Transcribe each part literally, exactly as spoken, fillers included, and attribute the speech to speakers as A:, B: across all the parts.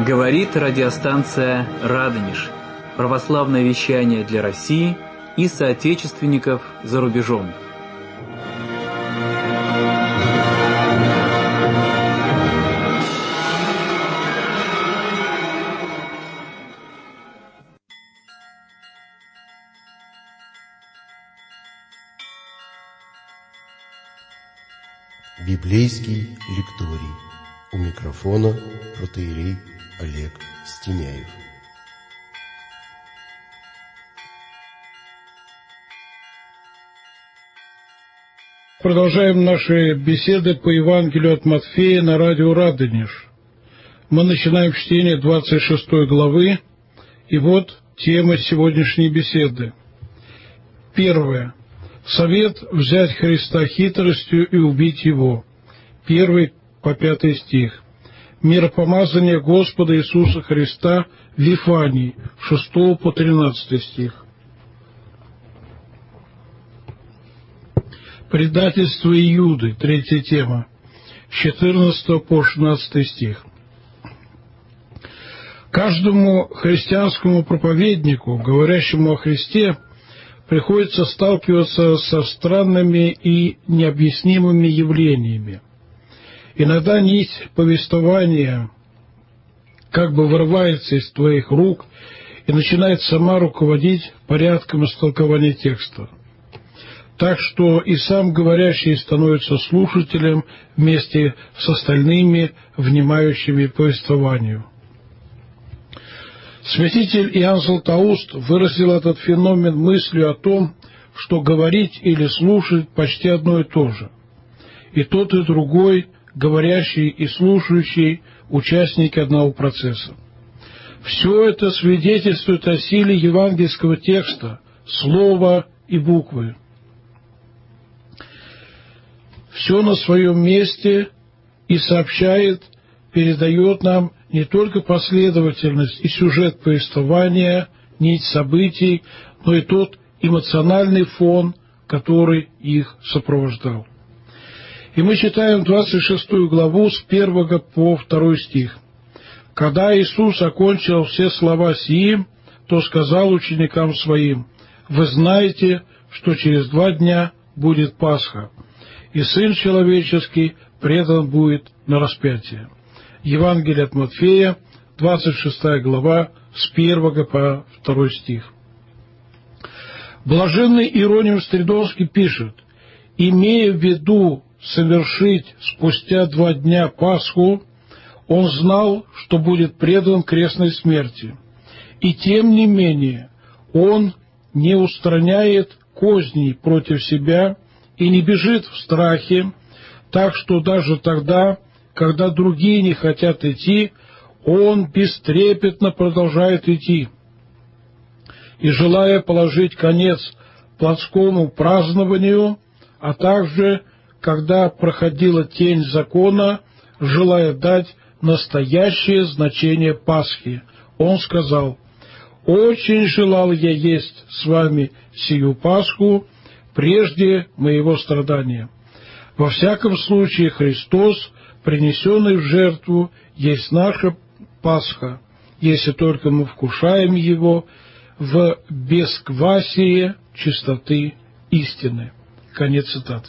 A: Говорит радиостанция «Радонеж». Православное вещание для России и соотечественников за рубежом.
B: Библейский лекторий. У микрофона протоиерей Олег Стеняев.
C: Продолжаем наши беседы по Евангелию от Матфея на радио «Радонеж». Мы начинаем чтение двадцать шестой главы, и вот тема сегодняшней беседы. Первое. Совет взять Христа хитростью и убить Его. Первый по пятый стих. Миропомазание Господа Иисуса Христа в Вифании, шестой по тринадцатый стих. Предательство Иуды, третья тема, с четырнадцатого по шестнадцатый стих. Каждому христианскому проповеднику, говорящему о Христе, приходится сталкиваться со странными и необъяснимыми явлениями. Иногда нить повествования как бы вырывается из твоих рук и начинает сама руководить порядком истолкования текста. Так что и сам говорящий становится слушателем вместе с остальными, внимающими повествованию. Святитель Иоанн Златоуст выразил этот феномен мыслью о том, что говорить или слушать почти одно и то же. И тот, и другой, говорящий и слушающий, участники одного процесса. Все это свидетельствует о силе евангельского текста, слова и буквы. Все на своем месте и сообщает, передает нам не только последовательность и сюжет повествования, нить событий, но и тот эмоциональный фон, который их сопровождал. И мы читаем двадцать шестую главу с первого по второй стих. «Когда Иисус окончил все слова сии, то сказал ученикам своим: Вы знаете, что через два дня будет Пасха, и Сын Человеческий предан будет на распятие». Евангелие от Матфея, двадцать шестая глава, с первого по второй стих. Блаженный Иероним Стридонский пишет: «Имея в виду совершить спустя два дня Пасху, он знал, что будет предан крестной смерти. И тем не менее он не устраняет козней против себя и не бежит в страхе, так что даже тогда, когда другие не хотят идти, он бестрепетно продолжает идти. И, желая положить конец плотскому празднованию, а также, когда проходила тень закона, желая дать настоящее значение Пасхи, он сказал: «Очень желал я есть с вами сию Пасху прежде моего страдания. Во всяком случае Христос, принесенный в жертву, есть наша Пасха, если только мы вкушаем его в бесквасие чистоты истины». Конец цитаты.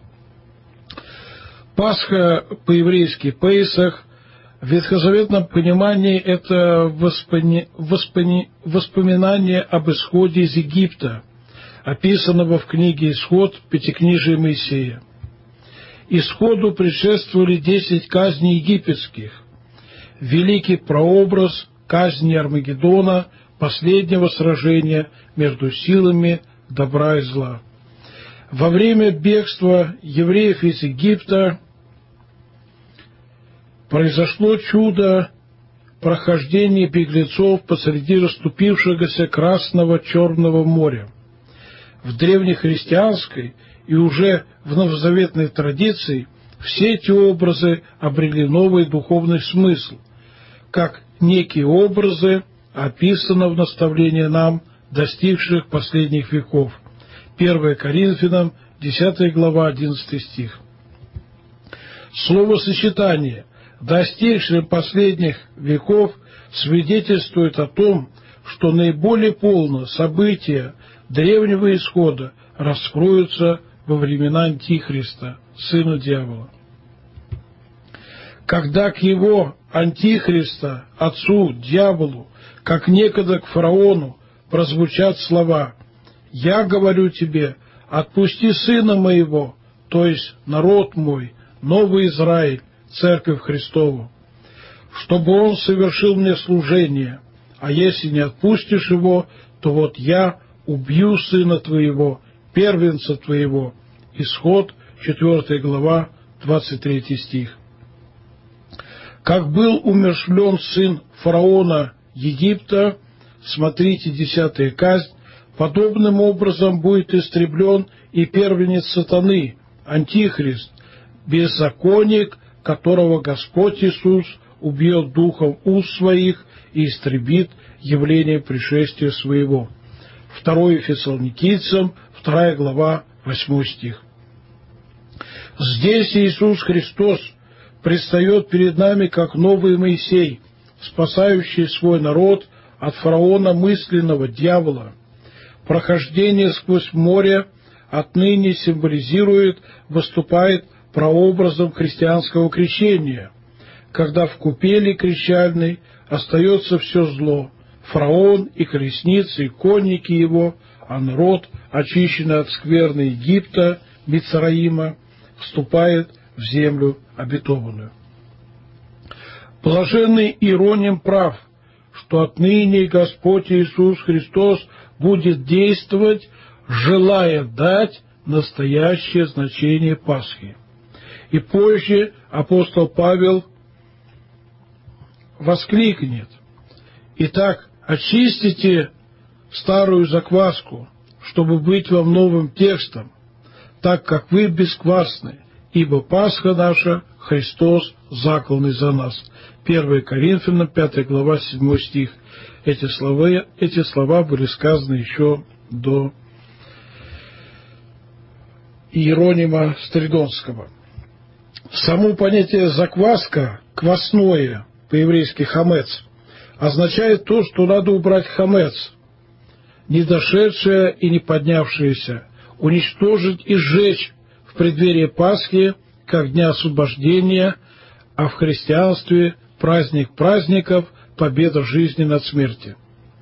C: Пасха по-еврейски Пейсах в ветхозаветном понимании это воспони... воспони... воспоминание об исходе из Египта, описанного в книге «Исход» Пятикнижия Моисея. Исходу предшествовали десять казней египетских, великий прообраз казни Армагеддона, последнего сражения между силами добра и зла. Во время бегства евреев из Египта произошло чудо прохождения беглецов посреди расступившегося Красного Черного моря. В древнехристианской и уже в новозаветной традиции все эти образы обрели новый духовный смысл, как некие образы, описаны в наставлении нам, достигших последних веков. первое Коринфянам, десятая глава, одиннадцатый стих. Словосочетание достигшие последних веков, свидетельствует о том, что наиболее полно события древнего исхода раскроются во времена Антихриста, сына дьявола. Когда к его Антихриста, отцу, дьяволу, как некогда к фараону, прозвучат слова: «Я говорю тебе, отпусти сына моего», то есть народ мой, новый Израиль, церковь Христову, чтобы он совершил мне служение, а если не отпустишь его, то вот я убью сына твоего, первенца твоего». Исход, четвёртая глава, двадцать третий стих. Как был умерщвлен сын фараона Египта, смотрите, десятая казнь, подобным образом будет истреблен и первенец сатаны, Антихрист, беззаконник, которого Господь Иисус убьет духом уст своих и истребит явление пришествия своего. Второе Фессалоникийцам, вторая глава, восьмой стих. Здесь Иисус Христос предстает перед нами как новый Моисей, спасающий свой народ от фараона мысленного дьявола. Прохождение сквозь море отныне символизирует, выступает прообразом христианского крещения, когда в купели крещальной остается все зло, фараон и колесницы, и конники его, а народ, очищенный от скверны Египта, Мицраима, вступает в землю обетованную. Блаженный Иероним прав, что отныне Господь Иисус Христос будет действовать, желая дать настоящее значение Пасхи. И позже апостол Павел воскликнет: «Итак, очистите старую закваску, чтобы быть вам новым текстом, так как вы бесквасны, ибо Пасха наша — Христос, закланный за нас». первое Коринфянам, пятая глава, седьмой стих. Эти слова, эти слова были сказаны еще до Иеронима Стридонского. Само понятие «закваска», «квасное», по-еврейски «хамец», означает то, что надо убрать хамец, не дошедшее и не поднявшееся, уничтожить и сжечь в преддверии Пасхи, как дня освобождения, а в христианстве праздник праздников, победа жизни над смертью.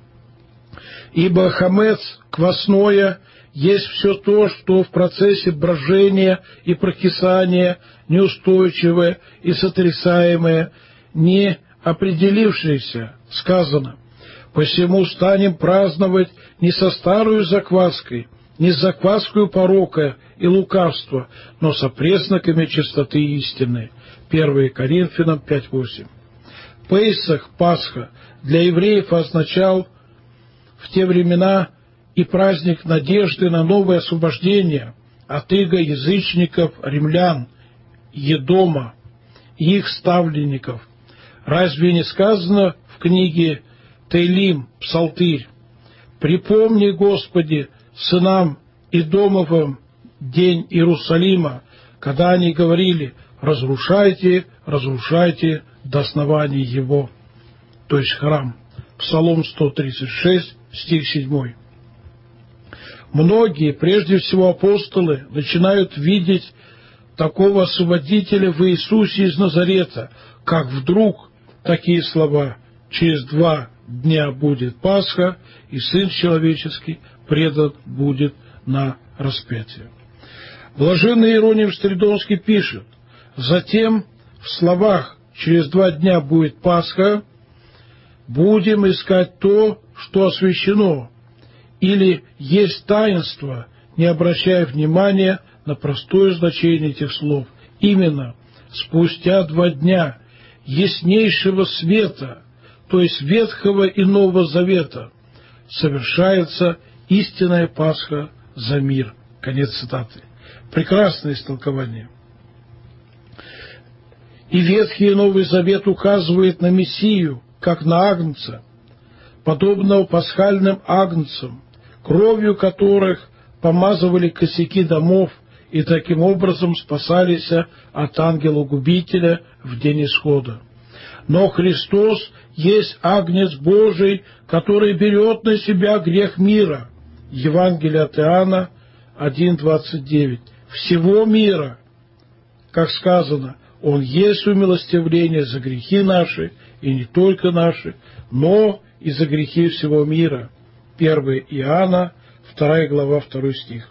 C: Ибо хамец, квасное, есть все то, что в процессе брожения и прокисания неустойчивое и сотрясаемое, не определившееся, сказано: «Посему станем праздновать не со старою закваской, не с закваскою порока и лукавства, но со пресноками чистоты истины». первое Коринфянам пять восемь. Пейсах, Пасха, для евреев означал в те времена и праздник надежды на новое освобождение от иго язычников, римлян, Едома и их ставленников. Разве не сказано в книге Теилим, Псалтырь: «Припомни, Господи, сынам Идомовым день Иерусалима, когда они говорили: разрушайте, разрушайте до основания его», то есть храм. Псалом сто тридцать шесть, стих семь. Многие, прежде всего апостолы, начинают видеть такого освободителя в Иисусе из Назарета, как вдруг такие слова: «Через два дня будет Пасха, и Сын Человеческий предан будет на распятие». Блаженный Иероним Стридонский пишет: «Затем в словах «через два дня будет Пасха» будем искать то, что освящено, или есть таинство, не обращая внимания на простое значение этих слов. Именно спустя два дня яснейшего света, то есть Ветхого и Нового Завета, совершается истинная Пасха за мир». Конец цитаты. Прекрасное истолкование. И Ветхий и Новый Завет указывает на Мессию, как на агнца, подобного пасхальным агнцам, кровью которых помазывали косяки домов и таким образом спасались от ангела-губителя в день исхода. Но Христос есть Агнец Божий, который берет на себя грех мира. Евангелие от Иоанна один двадцать девять. Всего мира, как сказано, Он есть умилостивление за грехи наши, и не только наши, но и за грехи всего мира. первое Иоанна, вторая глава, второй стих.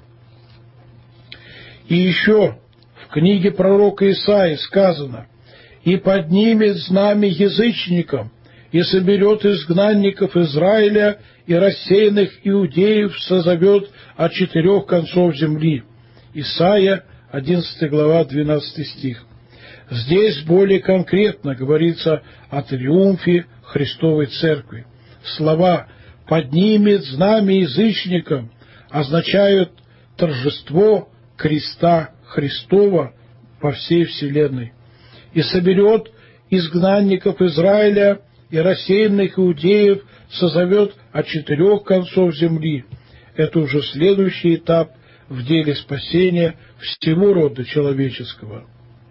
C: И еще в книге пророка Исаии сказано: «И поднимет знамя язычникам, и соберет изгнанников Израиля, и рассеянных иудеев созовет от четырех концов земли». Исайя, одиннадцатая глава, двенадцатый стих. Здесь более конкретно говорится о триумфе Христовой Церкви. Слова «поднимет знамя язычникам» означают торжество креста Христова по всей вселенной. «И соберет изгнанников Израиля, и рассеянных иудеев созовет от четырех концов земли». Это уже следующий этап в деле спасения всего рода человеческого.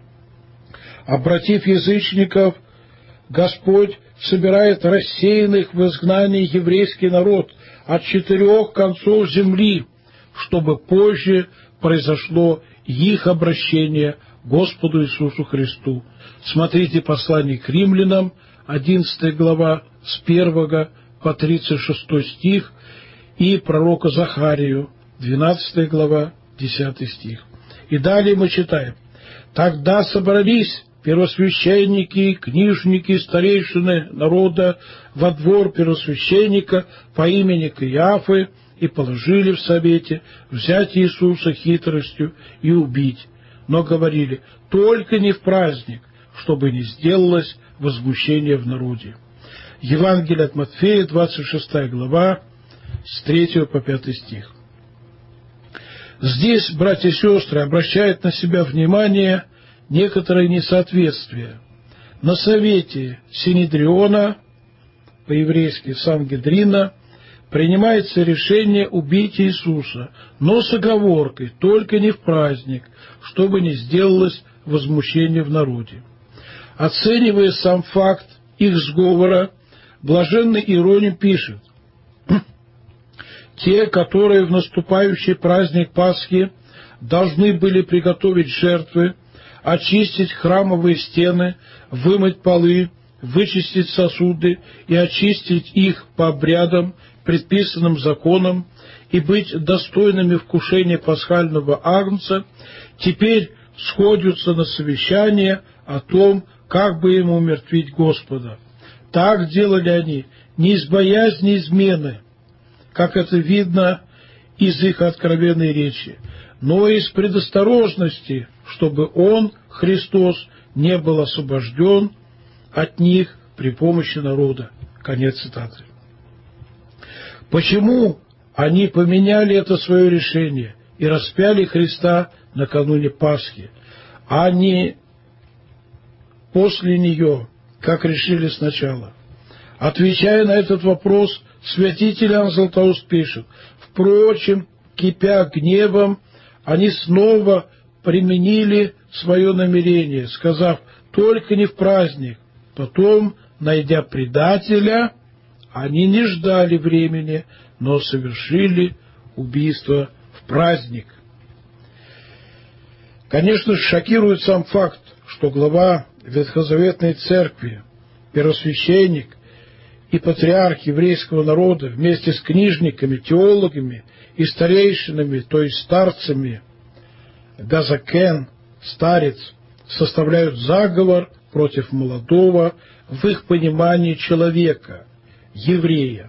C: Обратив язычников, Господь собирает рассеянных в изгнании еврейский народ от четырех концов земли, чтобы позже произошло их обращение к Господу Иисусу Христу. Смотрите послание к римлянам, одиннадцатая глава, с первого по тридцать шестой стих, и пророка Захарию, двенадцатая глава, десятый стих. И далее мы читаем: «Тогда собрались первосвященники, книжники, старейшины народа во двор первосвященника по имени Каиафы и положили в совете взять Иисуса хитростью и убить, но говорили: только не в праздник, чтобы не сделалось возмущение в народе». Евангелие от Матфея, двадцать шестая глава, с третьего по пятый стих. Здесь, братья и сестры, обращают на себя внимание некоторые несоответствия. На совете Синедриона, по-еврейски Сангедрина, принимается решение убить Иисуса, но с оговоркой: только не в праздник, чтобы не сделалось возмущение в народе. Оценивая сам факт их сговора, блаженный Иероним пишет: «Те, которые в наступающий праздник Пасхи должны были приготовить жертвы, очистить храмовые стены, вымыть полы, вычистить сосуды и очистить их по обрядам, предписанным законом, и быть достойными вкушения пасхального агнца, теперь сходятся на совещание о том, как бы им умертвить Господа. Так делали они не из боязни измены, как это видно из их откровенной речи, но из предосторожности, чтобы Он, Христос, не был освобожден от них при помощи народа». Конец цитаты. Почему они поменяли это свое решение и распяли Христа накануне Пасхи, а не после нее, как решили сначала? Отвечая на этот вопрос, святитель Иоанн Златоуст пишет: «Впрочем, кипя гневом, они снова применили свое намерение, сказав: только не в праздник. Потом, найдя предателя, они не ждали времени, но совершили убийство в праздник». Конечно, шокирует сам факт, что глава Ветхозаветной Церкви, первосвященник и патриарх еврейского народа вместе с книжниками, теологами и старейшинами, то есть старцами, Газакен, старец, составляют заговор против молодого в их понимании человека, еврея.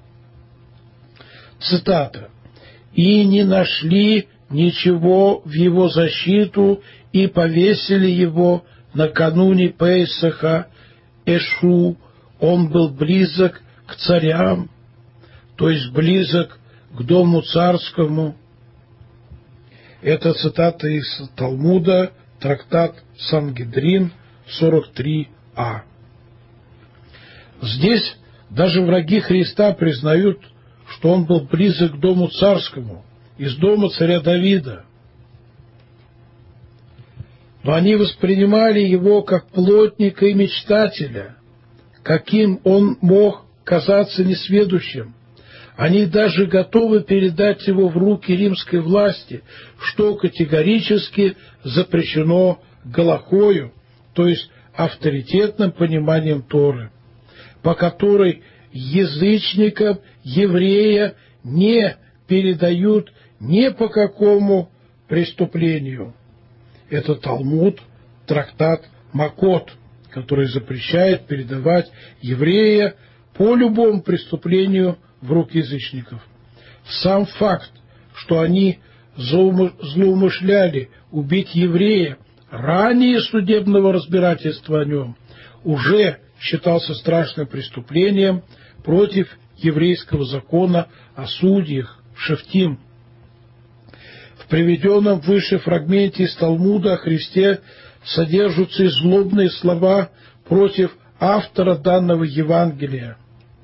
C: Цитата: «И не нашли ничего в его защиту и повесили его накануне Песаха Эшу, он был близок к царям», то есть близок к дому царскому. Это цитата из Талмуда, трактат Сангедрин, сорок три а. Здесь даже враги Христа признают, что он был близок к дому царскому, из дома царя Давида. Но они воспринимали его как плотника и мечтателя, каким он мог казаться несведущим. Они даже готовы передать его в руки римской власти, что категорически запрещено галахою, то есть авторитетным пониманием Торы, по которой язычникам еврея не передают ни по какому преступлению. Это Талмуд, трактат Макот, который запрещает передавать еврея по любому преступлению в руки язычников. Сам факт, что они злоумышляли убить еврея ранее судебного разбирательства о нем, уже считался страшным преступлением против еврейского закона о судьях, шефтим. В приведенном выше фрагменте из Талмуда о Христе содержатся и злобные слова против автора данного Евангелия.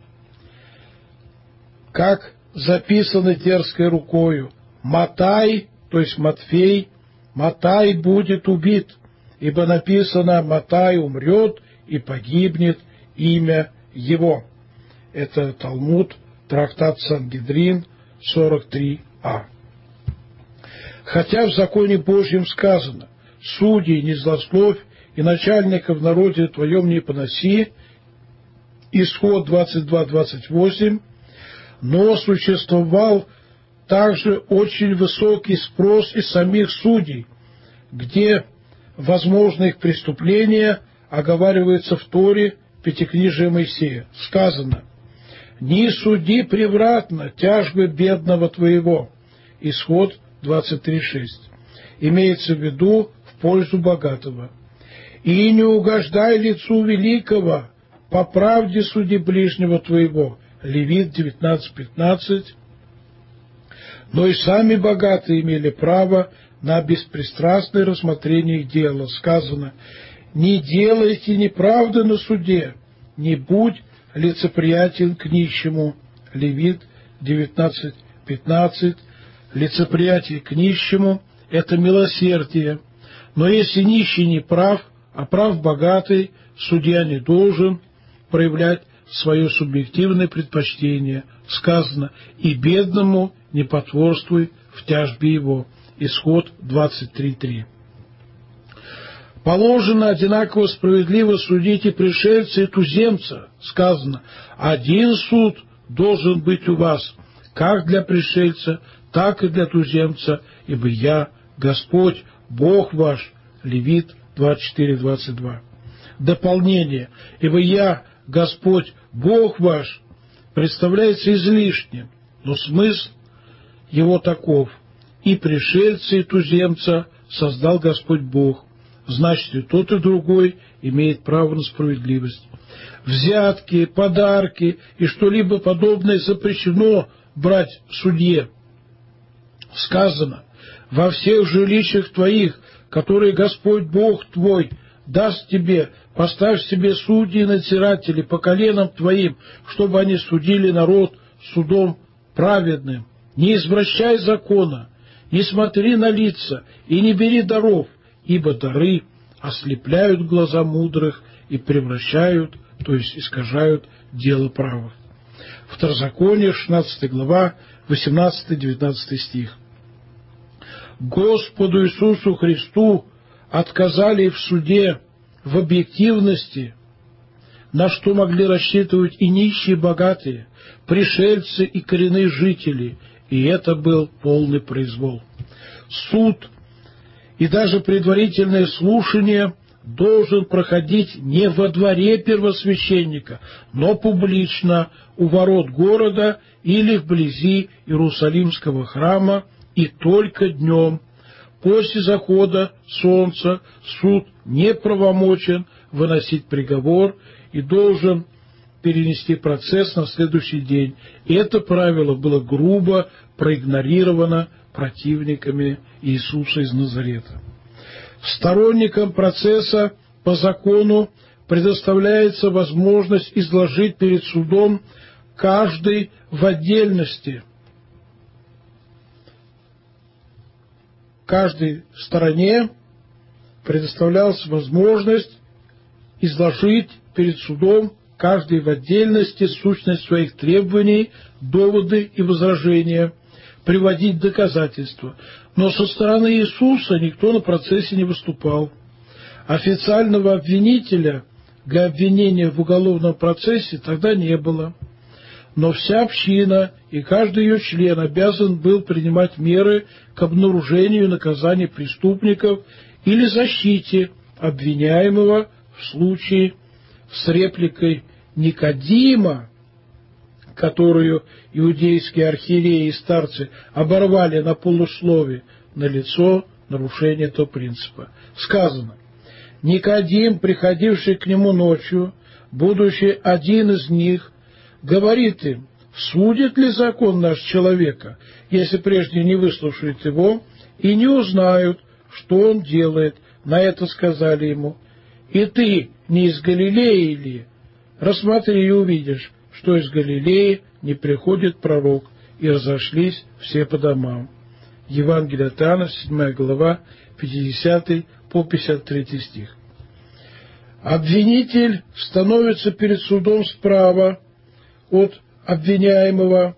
C: Как записано дерзкой рукою: «Матай», то есть Матфей, «Матай будет убит», ибо написано: «Матай умрет и погибнет имя его». Это Талмуд, трактат Сангедрин, сорок три а. Хотя в законе Божьем сказано: «Судей не злословь и начальников в народе твоем не поноси», Исход двадцать два двадцать восемь, но существовал также очень высокий спрос из самих судей, где возможно их преступления оговаривается в Торе, Пятикнижие Моисея. Сказано: «Не суди превратно тяжбы бедного твоего». Исход двадцать три шесть. Имеется в виду в пользу богатого. «И не угождай лицу великого, по правде суди ближнего твоего». Левит девятнадцать пятнадцать. Но и сами богатые имели право на беспристрастное рассмотрение их дела. Сказано: «Не делайте неправды на суде, не будь лицеприятен к нищему». Левит девятнадцать пятнадцать. Лицеприятие к нищему – это милосердие. Но если нищий не прав, а прав богатый, судья не должен проявлять свое субъективное предпочтение. Сказано: «И бедному не потворствуй в тяжбе его». Исход двадцать три три. Положено одинаково справедливо судить и пришельца, и туземца. Сказано: «Один суд должен быть у вас, как для пришельца, так и для туземца, ибо я, Господь, Бог ваш». Левит двадцать четыре двадцать два. Дополнение: «Ибо я, Господь, Бог ваш», представляется излишним, но смысл его таков: «И пришельца, и туземца создал Господь Бог». Значит, и тот, и другой имеет право на справедливость. Взятки, подарки и что-либо подобное запрещено брать судье. Сказано: «Во всех жилищах твоих, которые Господь Бог твой даст тебе, поставь себе судьи и надзиратели по коленам твоим, чтобы они судили народ судом праведным. Не извращай закона, не смотри на лица и не бери даров, ибо дары ослепляют глаза мудрых и превращают, то есть искажают дело правых». Второзаконие, шестнадцатая глава, восемнадцатый-девятнадцатый стих. Господу Иисусу Христу отказали в суде в объективности, на что могли рассчитывать и нищие, и богатые, пришельцы и коренные жители, и это был полный произвол. Суд и даже предварительное слушание должен проходить не во дворе первосвященника, но публично у ворот города или вблизи Иерусалимского храма, и только днем. После захода солнца суд неправомочен выносить приговор и должен перенести процесс на следующий день. И это правило было грубо проигнорировано противниками Иисуса из Назарета. Сторонникам процесса по закону предоставляется возможность изложить перед судом каждый в отдельности, каждой стороне предоставлялась возможность изложить перед судом каждый в отдельности сущность своих требований, доводы и возражения, приводить доказательства. Но со стороны Иисуса никто на процессе не выступал. Официального обвинителя для обвинения в уголовном процессе тогда не было. Но вся община и каждый ее член обязан был принимать меры к обнаружению и наказанию преступников или защите обвиняемого в случае с репликой Никодима, которую иудейские архиереи и старцы оборвали на полуслове, налицо нарушение этого принципа. Сказано: Никодим, приходивший к нему ночью, будучи один из них, говорит им: судит ли закон наш человека, если прежде не выслушают его и не узнают, что он делает? На это сказали ему: и ты не из Галилеи ли? Рассмотри и увидишь, что из Галилеи не приходит пророк. И разошлись все по домам. Евангелие от Иоанна, седьмая глава, пятидесятый по пятьдесят третий стих. Обвинитель становится перед судом справа от обвиняемого.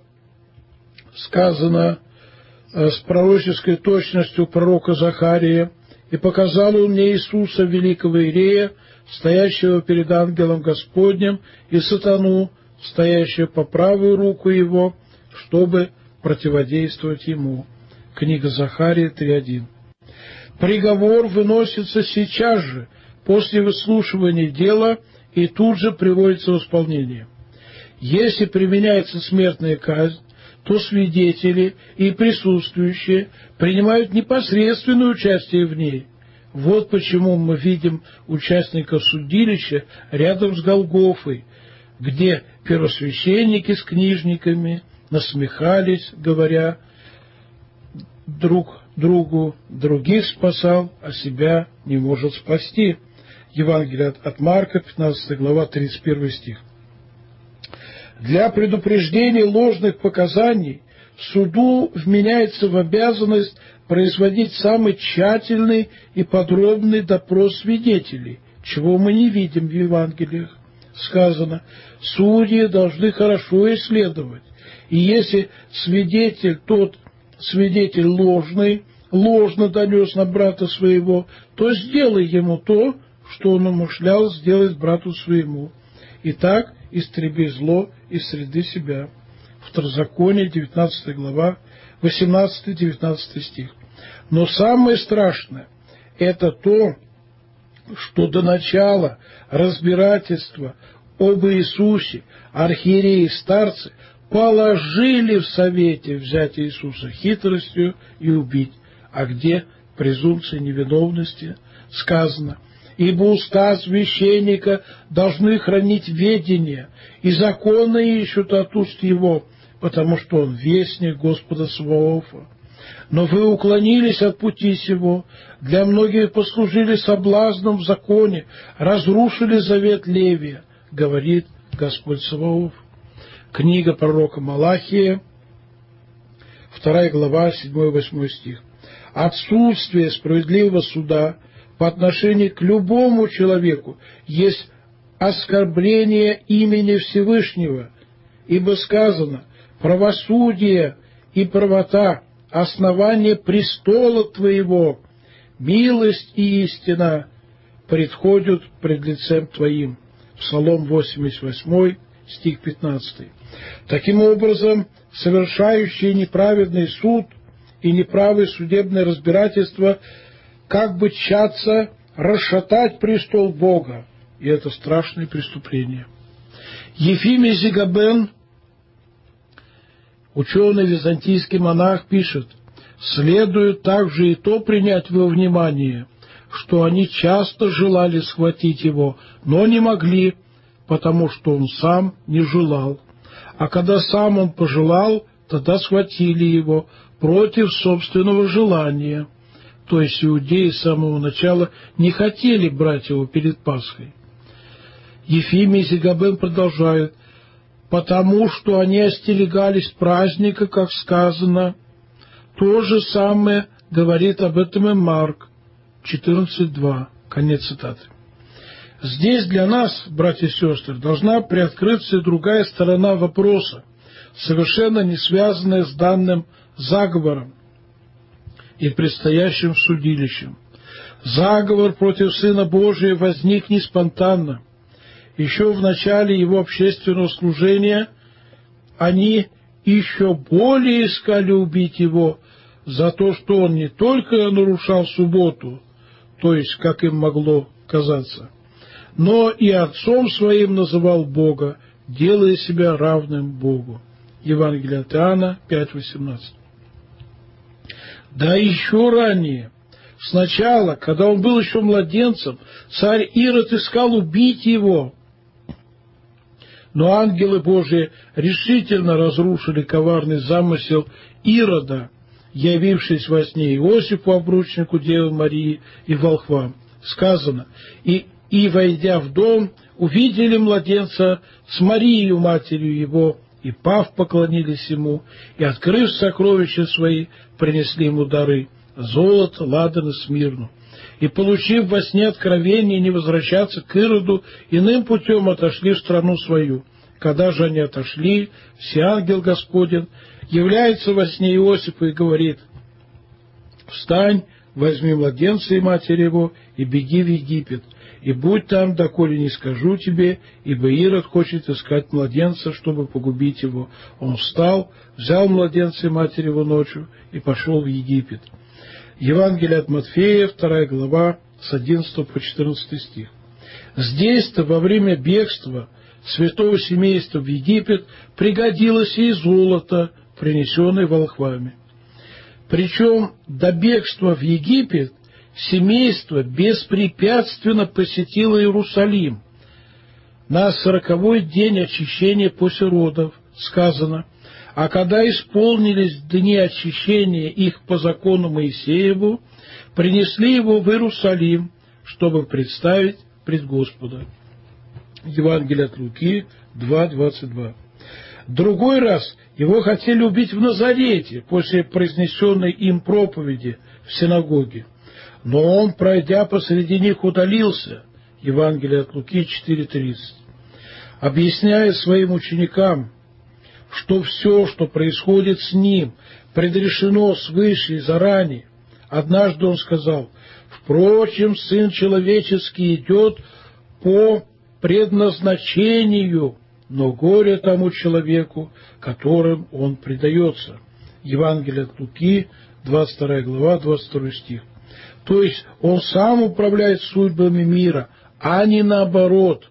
C: Сказано с пророческой точностью пророка Захария: «И показал он мне Иисуса, великого Иерея, стоящего перед ангелом Господним, и сатану, стоящего по правую руку его, чтобы противодействовать ему». Книга Захария три один. Приговор выносится сейчас же, после выслушивания дела, и тут же приводится в исполнение. Если применяется смертная казнь, то свидетели и присутствующие принимают непосредственное участие в ней. Вот почему мы видим участников судилища рядом с Голгофой, где первосвященники с книжниками насмехались, говоря друг другу: других спасал, а себя не может спасти. Евангелие от Марка, пятнадцатая глава, тридцать первый стих. Для предупреждения ложных показаний суду вменяется в обязанность производить самый тщательный и подробный допрос свидетелей, чего мы не видим в Евангелиях. Сказано: судьи должны хорошо исследовать, и если свидетель, тот свидетель ложный, ложно донес на брата своего, то сделай ему то, что он умышлял сделать брату своему. Итак, истреби зло из среды себя. Второзаконие, девятнадцатая глава, восемнадцатый-девятнадцатый стих. Но самое страшное – это то, что до начала разбирательства об Иисусе архиереи и старцы положили в совете взять Иисуса хитростью и убить. А где презумпция невиновности? Сказано: ибо уста священника должны хранить ведение, и законы ищут от уст его, потому что он вестник Господа Саваофа. Но вы уклонились от пути сего, для многих послужили соблазном в законе, разрушили завет Левия, говорит Господь Саваоф. Книга пророка Малахия, вторая глава, седьмой-восьмой стих. Отсутствие справедливого суда по отношению к любому человеку есть оскорбление имени Всевышнего, ибо сказано: правосудие и правота — основание престола твоего, милость и истина предходят пред лицем твоим. Псалом восемьдесят восемь, стих пятнадцатый. Таким образом, совершающие неправедный суд и неправое судебное разбирательство как бы тщатся расшатать престол Бога, и это страшное преступление. Ефимий Зигабен, ученый византийский монах, пишет: следует также и то принять во внимание, что они часто желали схватить его, но не могли, потому что он сам не желал. А когда сам он пожелал, тогда схватили его против собственного желания. То есть иудеи с самого начала не хотели брать его перед Пасхой. Ефимий Зигабен продолжает: потому что они остерегались праздника, как сказано. То же самое говорит об этом и Марк. четырнадцать два. Конец цитаты. Здесь для нас, братья и сестры, должна приоткрыться и другая сторона вопроса, совершенно не связанная с данным заговором и предстоящим судилищем. Заговор против Сына Божия возник не спонтанно. Еще в начале его общественного служения они еще более искали убить его за то, что он не только нарушал субботу, то есть, как им могло казаться, но и отцом своим называл Бога, делая себя равным Богу. Евангелие от Иоанна пять восемнадцать. Да еще ранее, сначала, когда он был еще младенцем, царь Ирод искал убить его, но ангелы Божии решительно разрушили коварный замысел Ирода, явившись во сне Иосифу, обручнику Девы Марии, и волхвам. Сказано: и, и, войдя в дом, увидели младенца с Марией, матерью его, и, пав, поклонились ему, и, открыв сокровища свои, принесли ему дары — золото, ладан и смирну. И, получив во сне откровение не возвращаться к Ироду, иным путем отошли в страну свою. Когда же они отошли, всеангел Господень является во сне Иосифу и говорит: «Встань, возьми младенца и матерь его, и беги в Египет, и будь там, доколе не скажу тебе, ибо Ирод хочет искать младенца, чтобы погубить его». Он встал, взял младенца и матерь его ночью и пошел в Египет. Евангелие от Матфея, вторая глава, с одиннадцатого по четырнадцатый стих. Здесь-то во время бегства святого семейства в Египет пригодилось и золото, принесенное волхвами. Причем до бегства в Египет семейство беспрепятственно посетило Иерусалим. На сороковой день очищения после родов сказано: «А когда исполнились дни очищения их по закону Моисееву, принесли его в Иерусалим, чтобы представить пред Господа». Евангелие от Луки два двадцать два. Другой раз его хотели убить в Назарете после произнесенной им проповеди в синагоге, но он, пройдя посреди них, удалился. Евангелие от Луки четыре тридцать. Объясняя своим ученикам, что все, что происходит с ним, предрешено свыше и заранее, однажды он сказал: «Впрочем, Сын Человеческий идет по предназначению, но горе тому человеку, которым он предается». Евангелие от Луки, двадцать вторая глава, двадцать второй стих. То есть он сам управляет судьбами мира, а не наоборот.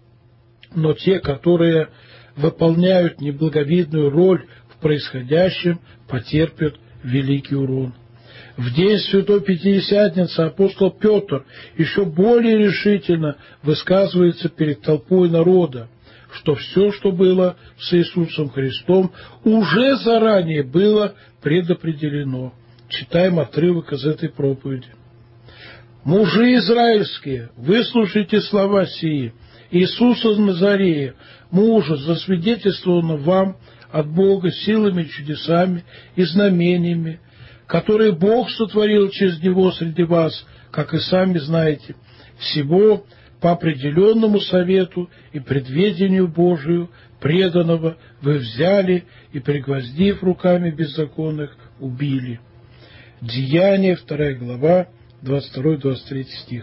C: Но те, которые выполняют неблаговидную роль в происходящем, потерпят великий урон. В день Святой Пятидесятницы апостол Петр еще более решительно высказывается перед толпой народа, что все, что было с Иисусом Христом, уже заранее было предопределено. Читаем отрывок из этой проповеди. «Мужи израильские, выслушайте слова сии. Иисус из Назарея, мужа, засвидетельствовано вам от Бога силами, чудесами и знамениями, которые Бог сотворил через него среди вас, как и сами знаете, всего по определенному совету и предведению Божию, преданного, вы взяли и, пригвоздив руками беззаконных, убили». Деяния, вторая глава, двадцать второй двадцать третий стих.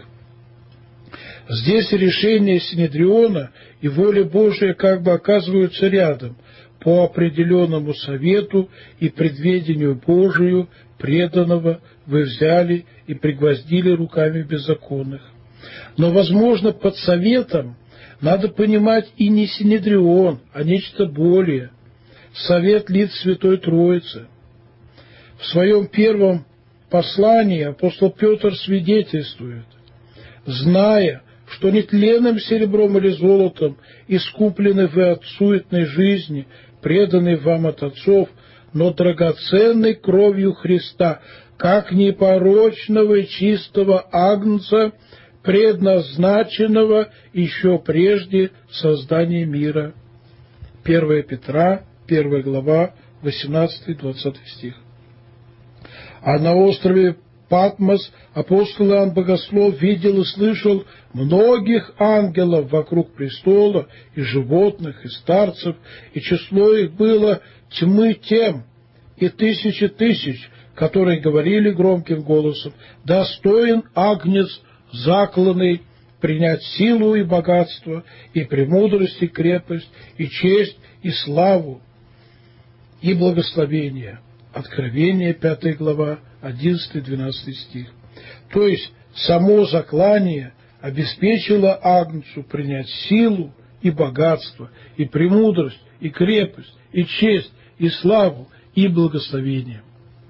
C: Здесь решение Синедриона и воля Божия как бы оказываются рядом, по определенному совету и предведению Божию, преданного, вы взяли и пригвоздили руками беззаконных. Но, возможно, под советом надо понимать и не Синедрион, а нечто более. Совет лиц Святой Троицы. В своем первом послании апостол Петр свидетельствует: «Зная, что нетленным серебром или золотом искуплены вы от суетной жизни, преданной вам от отцов, но драгоценной кровью Христа, как непорочного и чистого агнца, предназначенного еще прежде создания мира». первое Петра, первая глава, восемнадцатый-двадцатый стих. А на острове Патмос апостол Иоанн Богослов видел и слышал многих ангелов вокруг престола, и животных, и старцев, и число их было тьмы тем, и тысячи тысяч, которые говорили громким голосом: «Достоин Агнец закланный принять силу и богатство, и премудрость, и крепость, и честь, и славу, и благословение». Откровение, пятая глава, одиннадцатый-двенадцатый стих. То есть само заклание обеспечило Агнцу принять силу и богатство, и премудрость, и крепость, и честь, и славу, и благословение.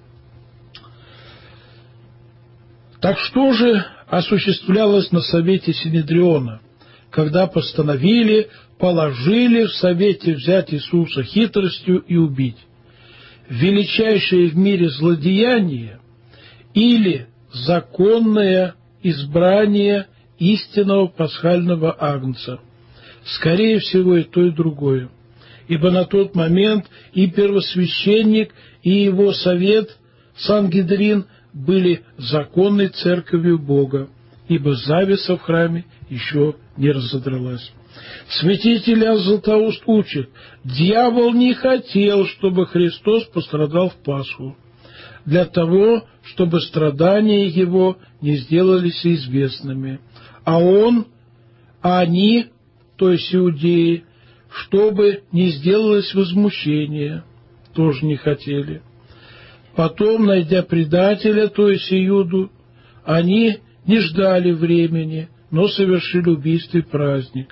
C: Так что же осуществлялось на совете Синедриона, когда постановили, положили в совете взять Иисуса хитростью и убить? Величайшее в мире злодеяние или законное избрание истинного пасхального агнца? Скорее всего, и то, и другое. Ибо на тот момент и первосвященник, и его совет, Сангедрин, были законной церковью Бога, ибо завеса в храме еще не разодралась. Святитель Иоанн Златоуст учит: дьявол не хотел, чтобы Христос пострадал в Пасху, для того, чтобы страдания его не сделались известными, а он, а они, то есть иудеи, чтобы не сделалось возмущение, тоже не хотели. Потом, найдя предателя, то есть Иуду, они не ждали времени, но совершили убийство в праздник.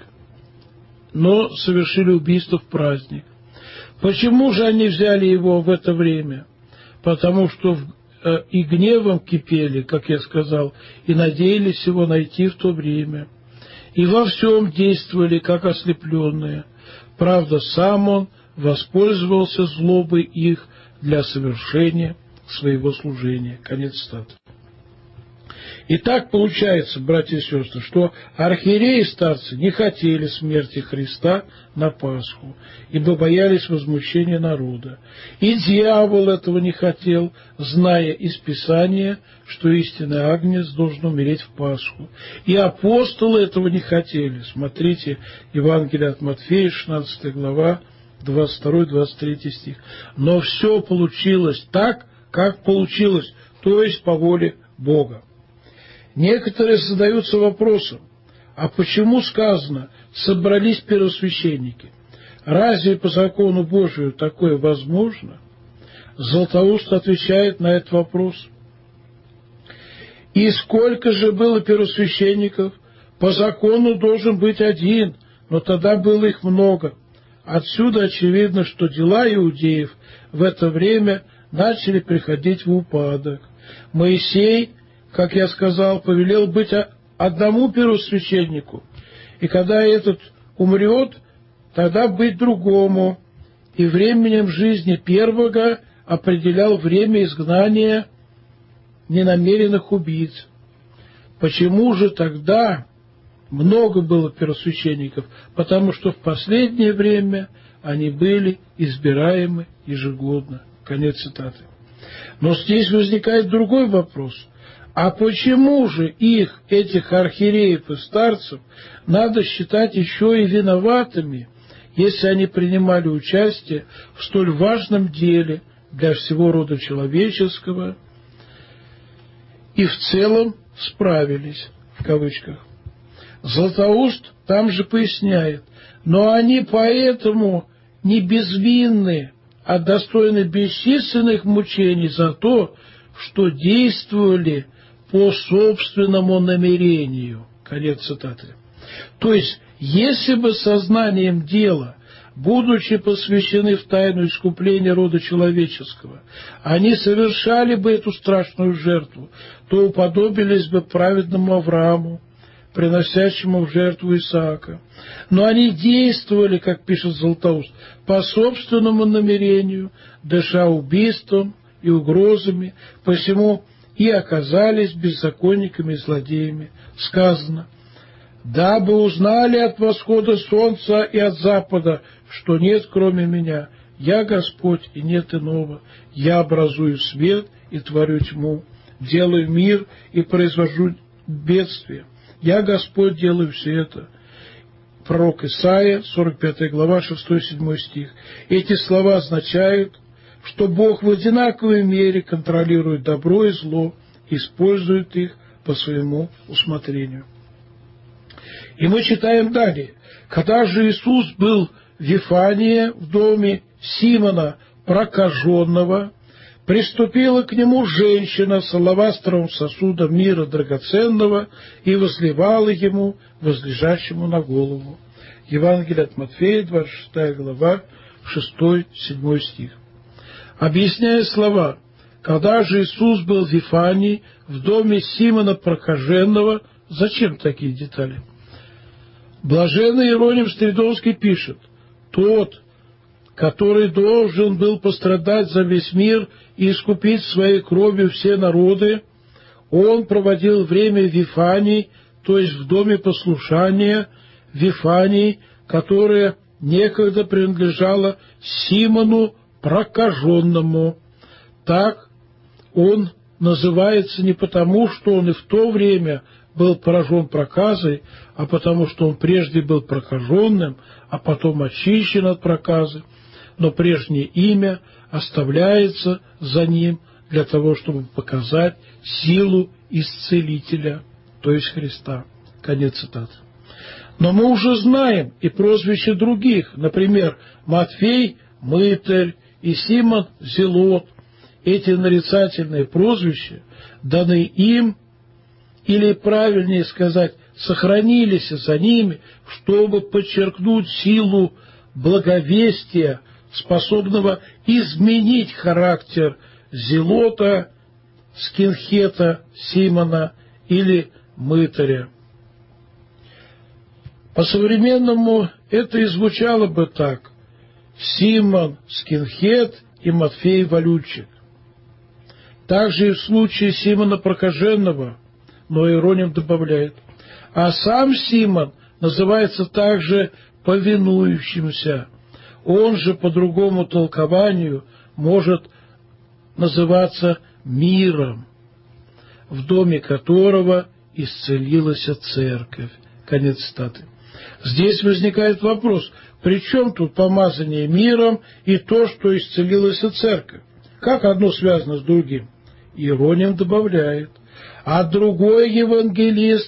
C: Но совершили убийство в праздник. Почему же они взяли его в это время? Потому что э, и гневом кипели, как я сказал, и надеялись его найти в то время. И во всем действовали, как ослепленные. Правда, сам он воспользовался злобой их для совершения своего служения. Конец цитаты. И так получается, братья и сестры, что архиереи и старцы не хотели смерти Христа на Пасху, ибо боялись возмущения народа. И дьявол этого не хотел, зная из Писания, что истинный агнец должен умереть в Пасху. И апостолы этого не хотели. Смотрите, Евангелие от Матфея, шестнадцатая глава, двадцать второй — двадцать третий стих. Но все получилось так, как получилось, то есть по воле Бога. Некоторые задаются вопросом: а почему сказано «собрались первосвященники»? Разве по закону Божию такое возможно? Златоуст отвечает на этот вопрос. И сколько же было первосвященников? По закону должен быть один, но тогда было их много. Отсюда очевидно, что дела иудеев в это время начали приходить в упадок. Моисей, как я сказал, повелел быть одному первосвященнику, и когда этот умрет, тогда быть другому, и временем жизни первого определял время изгнания ненамеренных убийц. Почему же тогда много было первосвященников? Потому что в последнее время они были избираемы ежегодно. Конец цитаты. Но здесь возникает другой вопрос. А почему же их, этих архиереев и старцев, надо считать еще и виноватыми, если они принимали участие в столь важном деле для всего рода человеческого и в целом справились, в кавычках? Златоуст там же поясняет: но они поэтому не безвинны, а достойны бесчисленных мучений за то, что действовали по собственному намерению. Конец цитаты. То есть, если бы сознанием дела, будучи посвящены в тайну искупления рода человеческого, они совершали бы эту страшную жертву, то уподобились бы праведному Аврааму, приносящему в жертву Исаака. Но они действовали, как пишет Златоуст, по собственному намерению, дыша убийством и угрозами, посему и оказались беззаконниками и злодеями. Сказано: «Дабы узнали от восхода солнца и от запада, что нет кроме меня. Я Господь, и нет иного. Я образую свет и творю тьму. делаю мир и произвожу бедствие. Я, Господь, делаю все это. Пророк Исаия, сорок пятая глава, шестой-седьмой стих. Эти слова означают, что Бог в одинаковой мере контролирует добро и зло, использует их по своему усмотрению. И мы читаем далее. Когда же Иисус был в Вифании, в доме Симона прокаженного, приступила к нему женщина с алавастровым сосудом мира драгоценного и возливала ему, возлежащему на голову. Евангелие от Матфея, двадцать шестая глава, шестой-седьмой стих. Объясняя слова, когда же Иисус был в Вифании, в доме Симона прокаженного, зачем такие детали? Блаженный Иероним Стридонский пишет: тот, который должен был пострадать за весь мир и искупить своей кровью все народы, он проводил время в Вифании, то есть в доме послушания, в Вифании, которая некогда принадлежала Симону прокаженному. Так он называется не потому, что он и в то время был поражен проказой, а потому, что он прежде был прокаженным, а потом очищен от проказы. Но прежнее имя оставляется за ним для того, чтобы показать силу исцелителя, то есть Христа. Конец цитаты. Но мы уже знаем и прозвища других, например, Матфей – Мытарь и Симон – Зелот. Эти нарицательные прозвища даны им, или правильнее сказать, сохранились за ними, чтобы подчеркнуть силу благовестия, способного изменить характер Зелота, скинхета Симона или Мытаря. По-современному это и звучало бы так: Симон скинхет и Матфей валютчик. Также и в случае Симона прокаженного, но Иероним добавляет: а сам Симон называется также повинующимся. Он же по другому толкованию может называться миром, в доме которого исцелилась церковь. Конец цитаты. Здесь возникает вопрос: при чем тут помазание миром и то, что исцелилась церковь? Как одно связано с другим? Иероним добавляет: а другой евангелист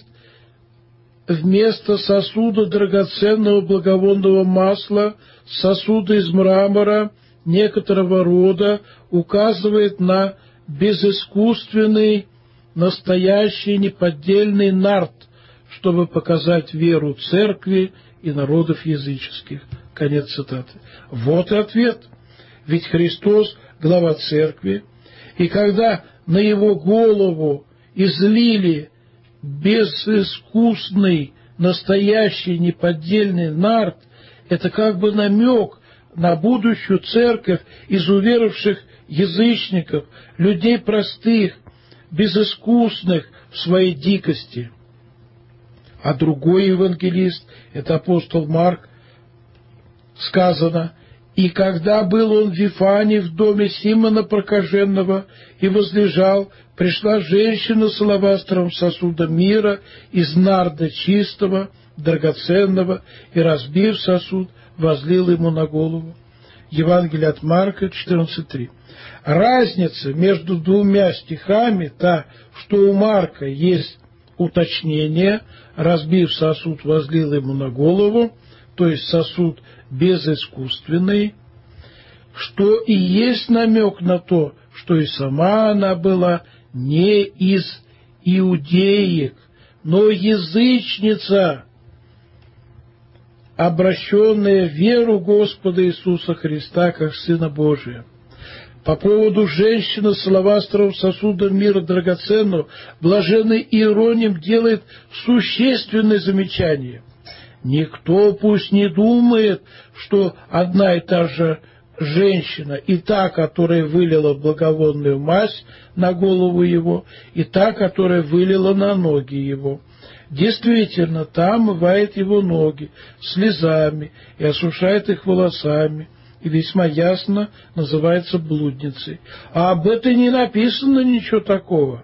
C: вместо сосуда драгоценного благовонного масла, сосуда из мрамора некоторого рода, указывает на безыскусственный, настоящий, неподдельный нарт, чтобы показать веру церкви и народов языческих. Конец цитаты. Вот и ответ. Ведь Христос – глава церкви, и когда на его голову излили безыскусный, настоящий, неподдельный нарт, это как бы намек на будущую церковь из уверовавших язычников, людей простых, безыскусных в своей дикости. А другой евангелист, это апостол Марк, сказано: «И когда был он в Вифании в доме Симона прокаженного и возлежал, пришла женщина с алавастровым сосудом мира из нарда чистого, драгоценного, и, разбив сосуд, возлила ему на голову». Евангелие от Марка четырнадцать три. Разница между двумя стихами та, что у Марка есть уточнение: разбив сосуд, возлил ему на голову, то есть сосуд безыскусственный, что и есть намек на то, что и сама она была не из иудеек, но язычница, обращенная в веру Господа Иисуса Христа как Сына Божия. По поводу женщины с алавастровым сосудом мира драгоценного блаженный Иероним делает существенное замечание. Никто пусть не думает, что одна и та же женщина, и та, которая вылила благовонную мазь на голову его, и та, которая вылила на ноги его. Действительно, та омывает его ноги слезами и осушает их волосами, и весьма ясно называется блудницей. А об этом не написано ничего такого.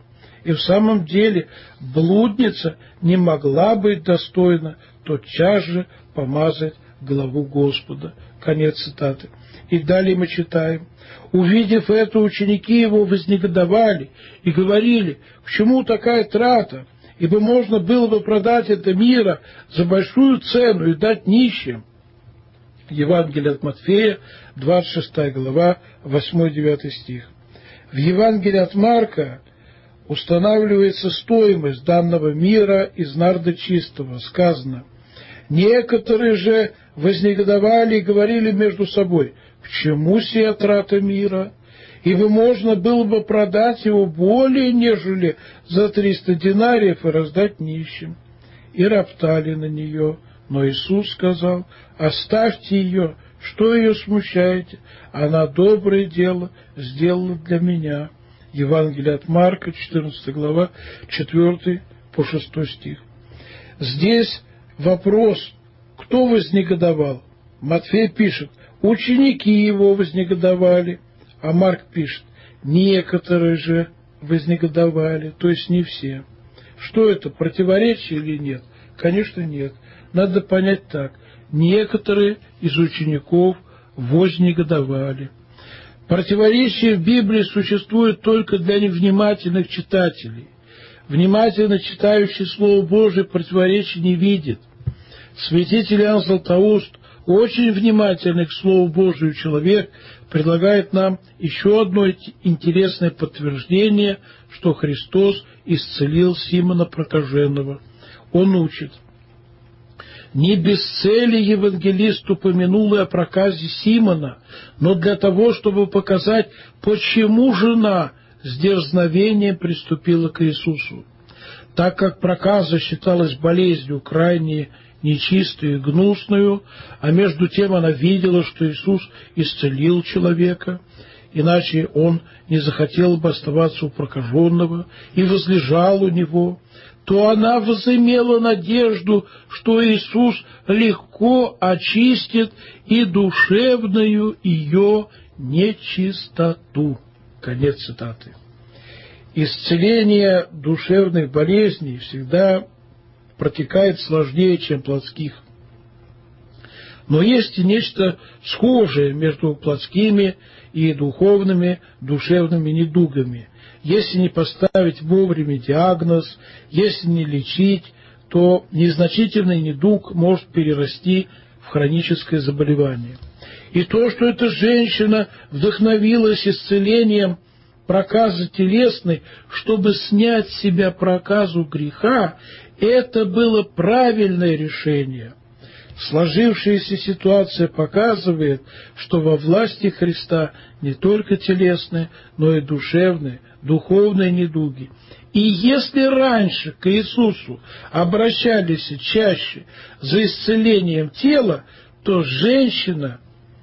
C: И в самом деле блудница не могла быть достойна тотчас же помазать главу Господа. Конец цитаты. И далее мы читаем. Увидев это, ученики его вознегодовали и говорили: к чему такая трата? Ибо можно было бы продать это мира за большую цену и дать нищим. Евангелие от Матфея, двадцать шестая глава, восьмой-девятый стих. В Евангелии от Марка устанавливается стоимость данного мира из нарда чистого. Сказано: некоторые же вознегодовали и говорили между собой: к чему сия трата мира? Ибо можно было бы продать его более, нежели за триста динариев и раздать нищим. И роптали на нее. Но Иисус сказал: оставьте ее, что ее смущаете? Она доброе дело сделала для меня. Евангелие от Марка, четырнадцатая глава, четвёртый по шестой стих. Здесь вопрос: кто вознегодовал? Матфей пишет: ученики его вознегодовали, а Марк пишет: некоторые же вознегодовали, то есть не все. Что это, противоречие или нет? Конечно, нет. Надо понять так: некоторые из учеников вознегодовали. Противоречие в Библии существует только для невнимательных читателей. Внимательно читающий Слово Божие противоречий не видит. Святитель Иоанн Златоуст, очень внимательный к Слову Божию человек, предлагает нам еще одно интересное подтверждение, что Христос исцелил Симона Прокаженного. Он учит: не без цели евангелист упомянул и о проказе Симона, но для того, чтобы показать, почему жена с дерзновением приступила к Иисусу. Так как проказа считалась болезнью крайне нечистую и гнусную, а между тем она видела, что Иисус исцелил человека, иначе он не захотел бы оставаться у прокаженного и возлежал у него, то она возымела надежду, что Иисус легко очистит и душевную ее нечистоту. Конец цитаты. Исцеление душевных болезней всегда протекает сложнее, чем плотских. Но есть и нечто схожее между плотскими и духовными, душевными недугами. Если не поставить вовремя диагноз, если не лечить, то незначительный недуг может перерасти в хроническое заболевание. И то, что эта женщина вдохновилась исцелением проказы телесной, чтобы снять с себя проказу греха, это было правильное решение. Сложившаяся ситуация показывает, что во власти Христа не только телесные, но и душевные, духовные недуги. И если раньше к Иисусу обращались чаще за исцелением тела, то женщина,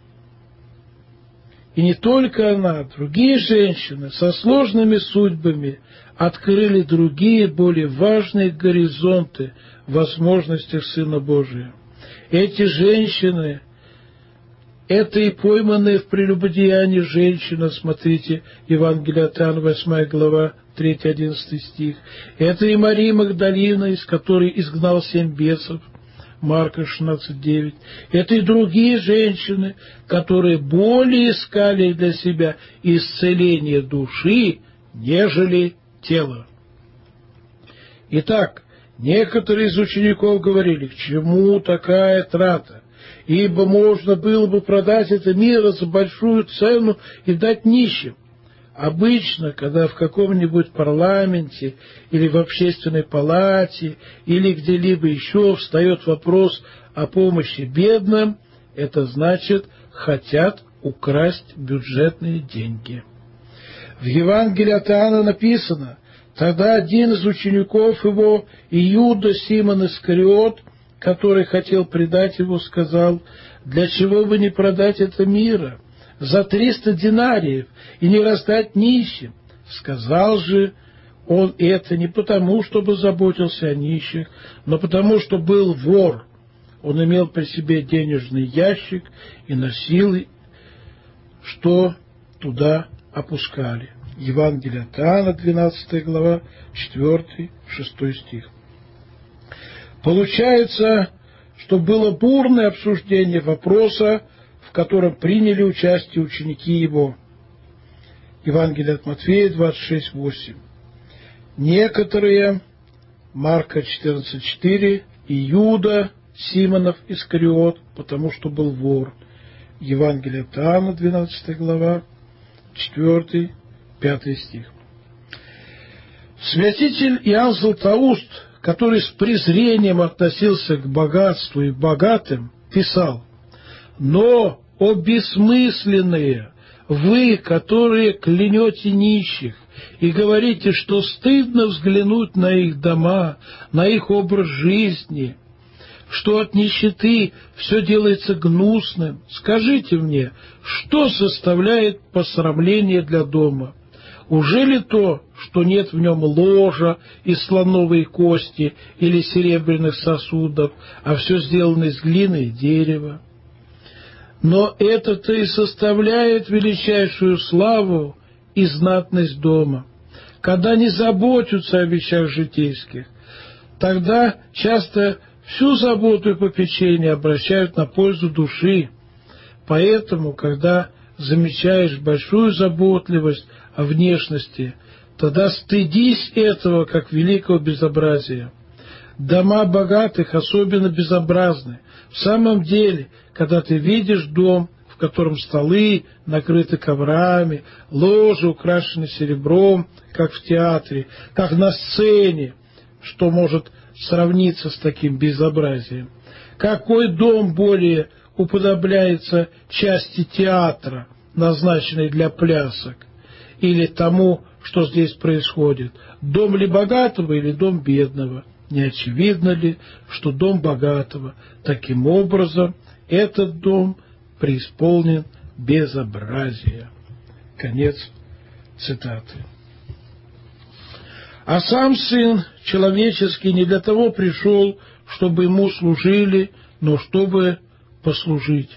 C: и не только она, другие женщины со сложными судьбами открыли другие, более важные горизонты в возможностях Сына Божия. Эти женщины, это и пойманные в прелюбодеянии женщина, смотрите, Евангелие от Иоанна, восьмая глава, третий-одиннадцатый стих. Это и Мария Магдалина, из которой изгнал семь бесов, Марка шестнадцать девять. Это и другие женщины, которые более искали для себя исцеление души, нежели тела. Итак, некоторые из учеников говорили: к чему такая трата? Ибо можно было бы продать это мир за большую цену и дать нищим. Обычно, когда в каком-нибудь парламенте или в общественной палате или где-либо еще встает вопрос о помощи бедным, это значит, хотят украсть бюджетные деньги. В Евангелии от Иоанна написано: тогда один из учеников его, Иуда Симон Искариот, который хотел предать его, сказал: для чего бы не продать это мира за триста динариев и не раздать нищим? Сказал же он это не потому, чтобы заботился о нищих, но потому, что был вор. Он имел при себе денежный ящик и носил, что туда опускали. Евангелие от Иоанна, двенадцатая глава, четвёртый-шестой стих. Получается, что было бурное обсуждение вопроса, в котором приняли участие ученики его. Евангелие от Матфея двадцать шесть восемь. Некоторые, Марка четырнадцать четыре, и Иуда Симонов Искариот, потому что был вор. Евангелие от Иоанна, двенадцатая глава, четвёртый-пятый стих. Святитель Иоанн Златоуст, который с презрением относился к богатству и богатым, писал: «Но, о бессмысленные, вы, которые клянете нищих и говорите, что стыдно взглянуть на их дома, на их образ жизни, что от нищеты все делается гнусным, скажите мне, что составляет посрамление для дома? Ужели то, что нет в нем ложа из слоновой кости или серебряных сосудов, а все сделано из глины и дерева? Но это-то и составляет величайшую славу и знатность дома. Когда не заботятся о вещах житейских, тогда часто всю заботу и попечение обращают на пользу души. Поэтому, когда замечаешь большую заботливость о внешности, тогда стыдись этого, как великого безобразия. Дома богатых особенно безобразны. В самом деле, когда ты видишь дом, в котором столы накрыты коврами, ложи украшены серебром, как в театре, как на сцене, что может сравниться с таким безобразием? Какой дом более уподобляется части театра, назначенной для плясок, или тому, что здесь происходит? Дом ли богатого или дом бедного? Не очевидно ли, что дом богатого? Таким образом, этот дом преисполнен безобразия». Конец цитаты. А сам Сын Человеческий не для того пришел, чтобы Ему служили, но чтобы послужить.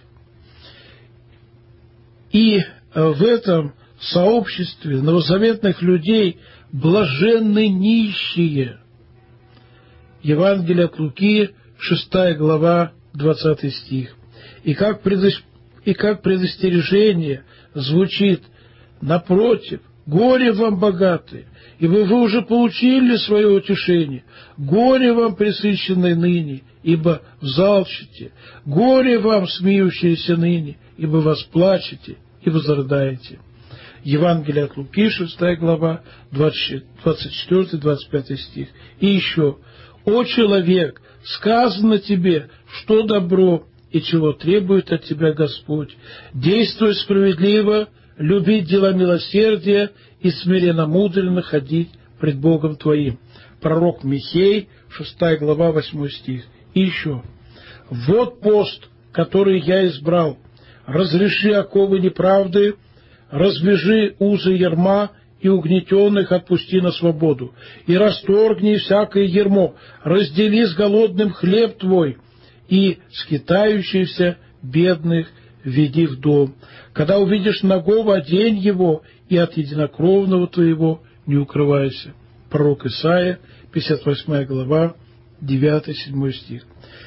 C: И в этом сообществе новозаветных людей блаженны нищие. Евангелие от Луки, шестая глава, двадцатый стих. И как, предос... и как предостережение звучит: напротив, горе вам, богатые, ибо вы уже получили свое утешение. Горе вам, пресыщенные ныне, ибо взалчите. Горе вам, смеющиеся ныне, ибо восплачете и возрыдаете. Евангелие от Луки, шестая глава, двадцать четвёртый двадцать пятый стих. И еще: «О человек, сказано тебе, что добро и чего требует от тебя Господь. Действуй справедливо, любить дела милосердия и смиренно мудренно ходить пред Богом твоим». Пророк Михей, шестая глава, восьмой стих. И еще: «Вот пост, который я избрал. Разреши оковы неправды, развяжи узы ярма, и угнетенных отпусти на свободу, и расторгни всякое ярмо, раздели с голодным хлеб твой, и скитающихся бедных веди в дом. Когда увидишь нагого, одень его, и от единокровного твоего не укрывайся». Пророк Исаия, пятьдесят восьмая глава, девятый-седьмой стих.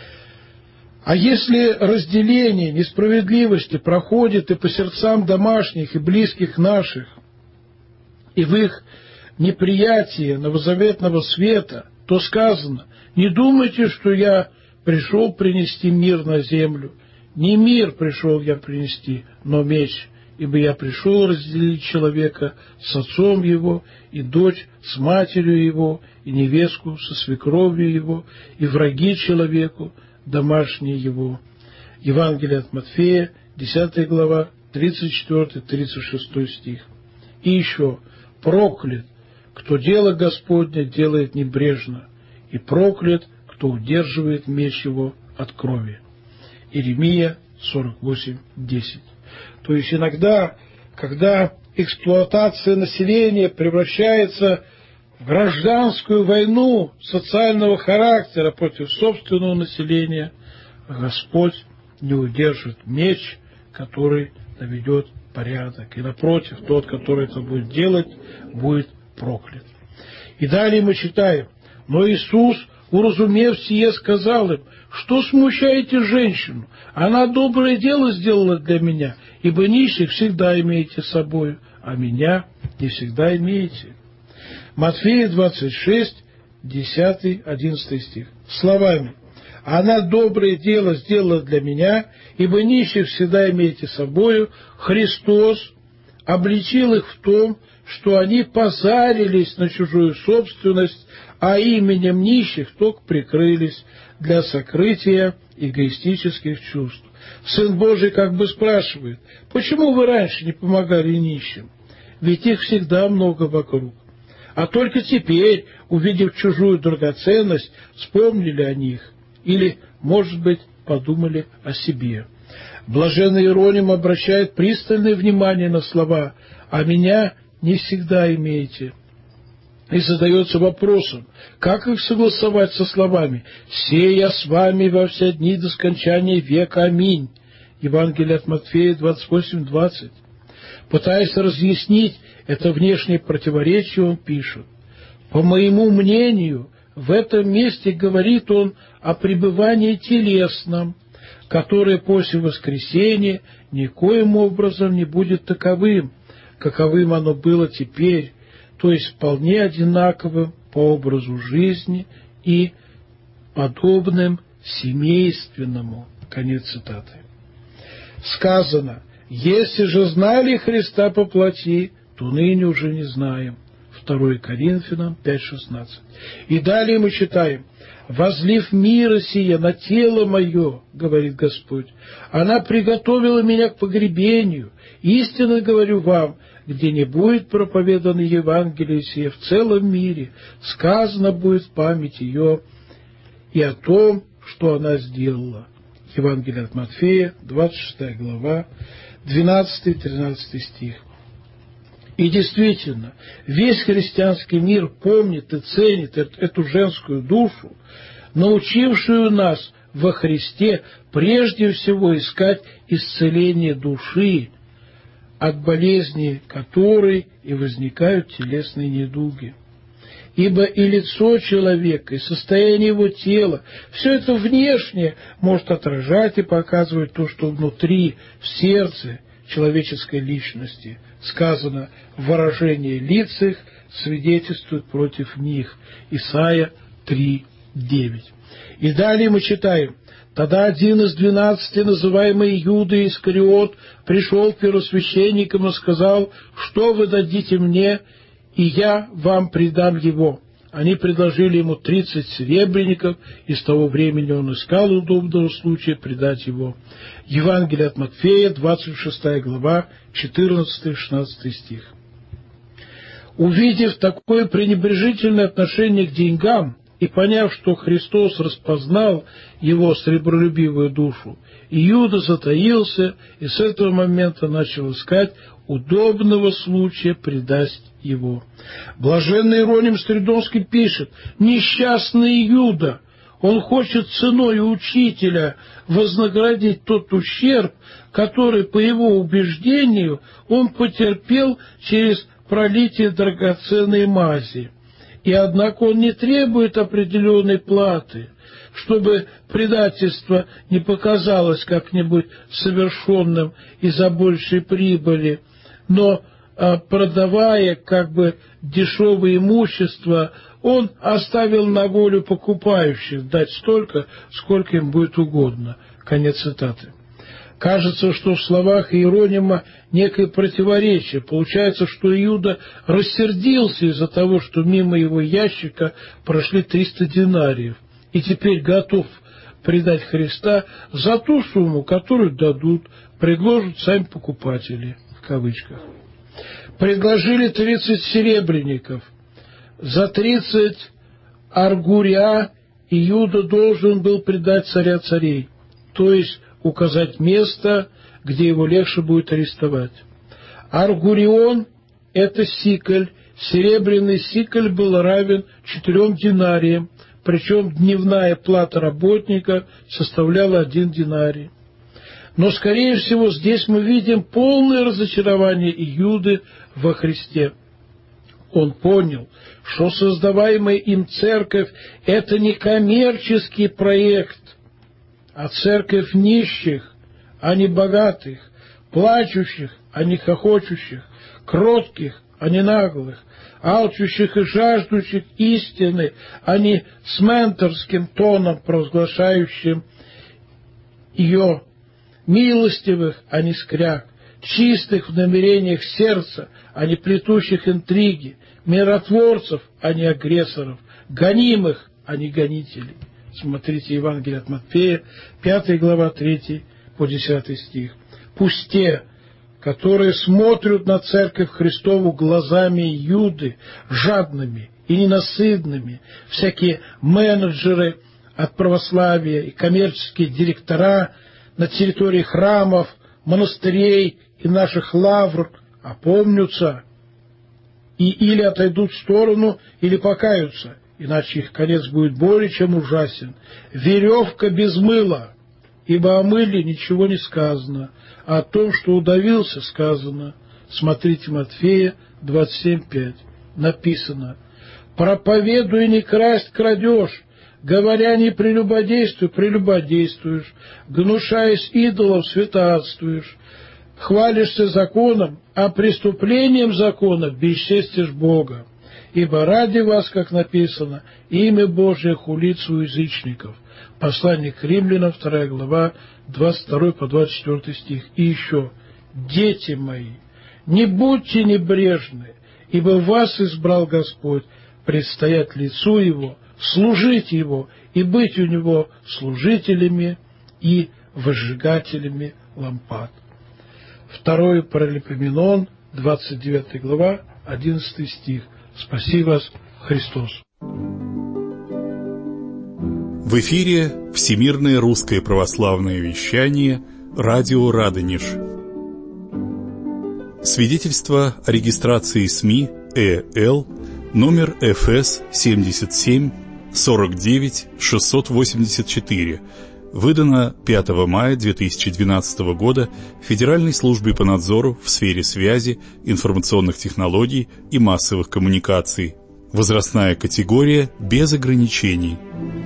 C: А если разделение, несправедливости проходит и по сердцам домашних и близких наших, и в их неприятии новозаветного света, то сказано: «Не думайте, что я пришел принести мир на землю. Не мир пришел я принести, но меч. Ибо я пришел разделить человека с отцом его, и дочь с матерью его, и невестку со свекровью его, и враги человеку, домашние его». Евангелие от Матфея, десятая глава, тридцать четвёртый тридцать шестой стих. И еще: «Проклят, кто дело Господне делает небрежно, и проклят, кто удерживает меч его от крови». Иеремия сорок восемь десять. То есть иногда, когда эксплуатация населения превращается в гражданскую войну социального характера против собственного населения, Господь не удержит меч, который наведет порядок. И напротив, тот, который это будет делать, будет проклят. И далее мы читаем: «Но Иисус, уразумев сие, сказал им: что смущаете женщину? Она доброе дело сделала для меня, ибо нищих всегда имеете с собою, а меня не всегда имеете». Матфея двадцать шесть, десятый, одиннадцатый стих. Словами: «Она доброе дело сделала для меня, ибо нищих всегда имеете с собою», Христос обличил их в том, что они позарились на чужую собственность, а именем нищих только прикрылись для сокрытия эгоистических чувств. Сын Божий как бы спрашивает: почему вы раньше не помогали нищим? Ведь их всегда много вокруг. А только теперь, увидев чужую драгоценность, вспомнили о них. Или, может быть, подумали о себе. Блаженный Иероним обращает пристальное внимание на слова: «А меня не всегда имеете». И задается вопросом, как их согласовать со словами: «Се я с вами во все дни до скончания века. Аминь». Евангелие от Матфея двадцать восемь двадцать. Пытаясь разъяснить это внешнее противоречие, он пишет: «По моему мнению, в этом месте говорит он о пребывании телесном, которое после воскресения никоим образом не будет таковым, каковым оно было теперь, то есть вполне одинаковым по образу жизни и подобным семейственному». Конец цитаты. Сказано: «Если же знали Христа по плоти, то ныне уже не знаем». второе Коринфянам пять шестнадцать. И далее мы читаем: «Возлив мира сия на тело мое, — говорит Господь, — она приготовила меня к погребению. Истинно говорю вам, где не будет проповедано Евангелие сие в целом мире, сказано будет в память ее и о том, что она сделала». Евангелие от Матфея, двадцать шестая глава, двенадцатый-тринадцатый стих. И действительно, весь христианский мир помнит и ценит эту женскую душу, научившую нас во Христе прежде всего искать исцеление души, от болезни которой и возникают телесные недуги. Ибо и лицо человека, и состояние его тела, все это внешнее может отражать и показывать то, что внутри, в сердце человеческой личности. Сказано: выражение лиц их свидетельствует против них. Исайя три девять. И далее мы читаем: «Тогда один из двенадцати, называемый Иуда Искариот, пришел к первосвященникам и сказал: что вы дадите мне, и я вам предам его». Они предложили ему тридцать серебряников, и с того времени он искал удобного случая предать его. Евангелие от Матфея, двадцать шестая глава, четырнадцатый-шестнадцатый стих. Увидев такое пренебрежительное отношение к деньгам и поняв, что Христос распознал его сребролюбивую душу, Иуда затаился и с этого момента начал искать удобного случая предать его. Блаженный Иероним Стридонский пишет: «Несчастный Иуда, он хочет ценой учителя вознаградить тот ущерб, который, по его убеждению, он потерпел через пролитие драгоценной мази. И однако он не требует определенной платы, чтобы предательство не показалось как-нибудь совершенным из-за большей прибыли, но, продавая как бы дешевое имущество, он оставил на волю покупающих дать столько, сколько им будет угодно». Конец цитаты. Кажется, что в словах Иеронима некое противоречие. Получается, что Иуда рассердился из-за того, что мимо его ящика прошли триста динариев, и теперь готов предать Христа за ту сумму, которую дадут, предложат сами покупатели, в кавычках. Предложили тридцать серебряников. За тридцать аргурия Иуда должен был предать царя царей, то есть указать место, где его легче будет арестовать. Аргурион – это сикль. Серебряный сикль был равен четырем динариям, причем дневная плата работника составляла один динарий. Но, скорее всего, здесь мы видим полное разочарование Иуды во Христе. Он понял, что создаваемая им церковь – это не коммерческий проект, а церковь нищих, а не богатых, плачущих, а не хохочущих, кротких, а не наглых, алчущих и жаждущих истины, а не с менторским тоном провозглашающим ее, милостивых, а не скряг, чистых в намерениях сердца, а не плетущих интриги, миротворцев, а не агрессоров, гонимых, а не гонителей. Смотрите Евангелие от Матфея, пятая глава, третий по десятый стих. Пусть те, которые смотрят на Церковь Христову глазами Иуды, жадными и ненасытными, всякие менеджеры от православия и коммерческие директора на территории храмов, монастырей и наших лавр опомнятся и или отойдут в сторону, или покаются, иначе их конец будет более чем ужасен. Веревка без мыла, ибо о мыле ничего не сказано, а о том, что удавился, сказано. Смотрите Матфея двадцать семь пять. Написано: «Проповедуй не красть, крадешь, говоря не прелюбодействуй, прелюбодействуешь, гнушаясь идолов, святотатствуешь, хвалишься законом, а преступлением закона бесчестишь Бога. Ибо ради вас, как написано, имя Божие хулит у язычников». Послание к Римлянам, вторая глава, двадцать второй по двадцать четвёртый стих. И еще: «Дети мои, не будьте небрежны, ибо вас избрал Господь предстоять лицу Его, служить Его и быть у Него служителями и возжигателями лампад». Второе Паралипоменон, двадцать девятая глава, одиннадцатый стих. Спаси вас, Христос.
D: В эфире Всемирное русское православное вещание, радио «Радонеж». Свидетельство о регистрации СМИ ЭЛ, номер эф эс семьдесят семь сорок девять шестьсот восемьдесят четыре, выдано пятого мая две тысячи двенадцатого года Федеральной службе по надзору в сфере связи, информационных технологий и массовых коммуникаций. Возрастная категория без ограничений.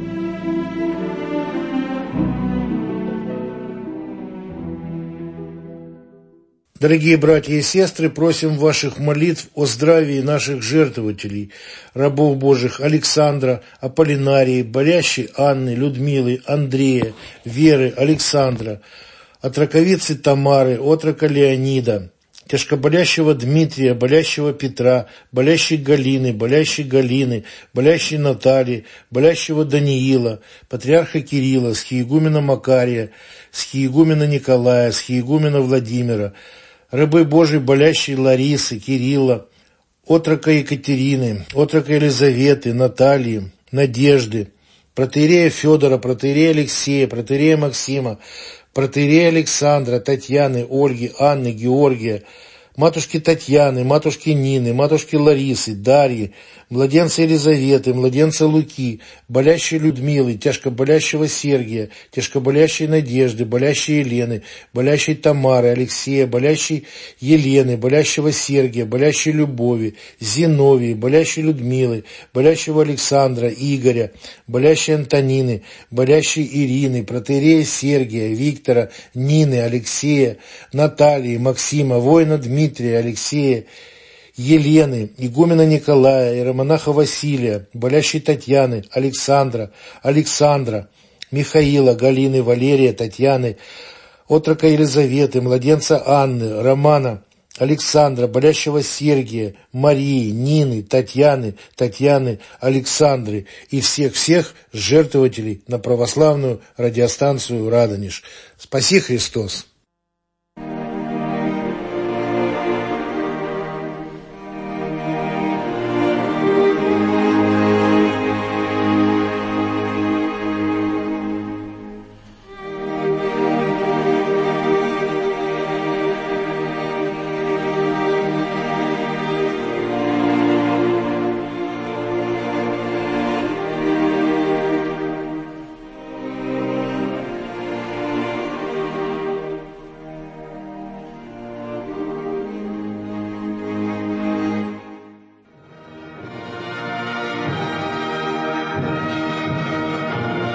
E: Дорогие братья и сестры, просим ваших молитв о здравии наших жертвователей, рабов Божьих Александра, Аполлинарии, болящей Анны, Людмилы, Андрея, Веры, Александра, отроковицы Тамары, отрока Леонида, тяжкоболящего Дмитрия, болящего Петра, болящей Галины, болящей Галины, болящей Натальи, болящего Даниила, патриарха Кирилла, схиегумена Макария, схиегумена Николая, схиегумена Владимира, рабы Божьей болящей Ларисы, Кирилла, отрока Екатерины, отрока Елизаветы, Натальи, Надежды, протоиерея Федора, протоиерея Алексея, протоиерея Максима, протоиерея Александра, Татьяны, Ольги, Анны, Георгия, матушки Татьяны, матушки Нины, матушки Ларисы, Дарьи, младенца Елизаветы, младенца Луки, болящей Людмилы, тяжкоболящего Сергия, тяжкоболящей Надежды, болящей Елены, болящей Тамары, Алексея, болящей Елены, болящего Сергия, болящей Любови, Зиновии, болящей Людмилы, болящего Александра, Игоря, болящей Антонины, болящей Ирины, протоиерея Сергия, Виктора, Нины, Алексея, Натальи, Максима, воина Дмитрия, Алексея, Елены, игумена Николая, иеромонаха Василия, болящей Татьяны, Александра, Александра, Михаила, Галины, Валерия, Татьяны, отрока Елизаветы, младенца Анны, Романа, Александра, болящего Сергия, Марии, Нины, Татьяны, Татьяны, Александры и всех-всех жертвователей на православную радиостанцию «Радонеж». Спаси Христос!